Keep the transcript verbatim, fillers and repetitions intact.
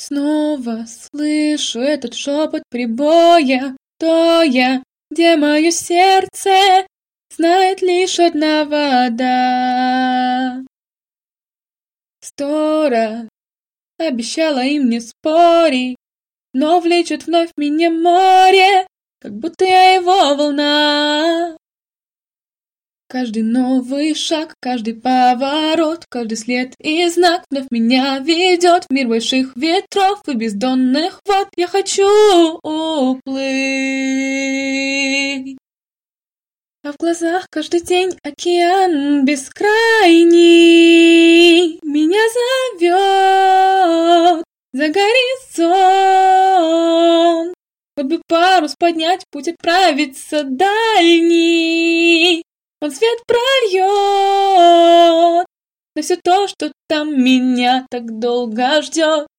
Снова слышу этот шепот прибоя, то я, где мое сердце знает лишь одна вода. Сто раз обещала им не спорить, но влечет вновь меня море, как будто я его волна. Каждый новый шаг, каждый поворот, каждый след и знак вновь меня ведет в мир больших ветров и бездонных вод. Я хочу уплыть, а в глазах каждый день океан бескрайний меня зовет за горизонт. Вот бы парус поднять, путь отправиться дальний. Он свет прольет на все то, что там меня так долго ждет.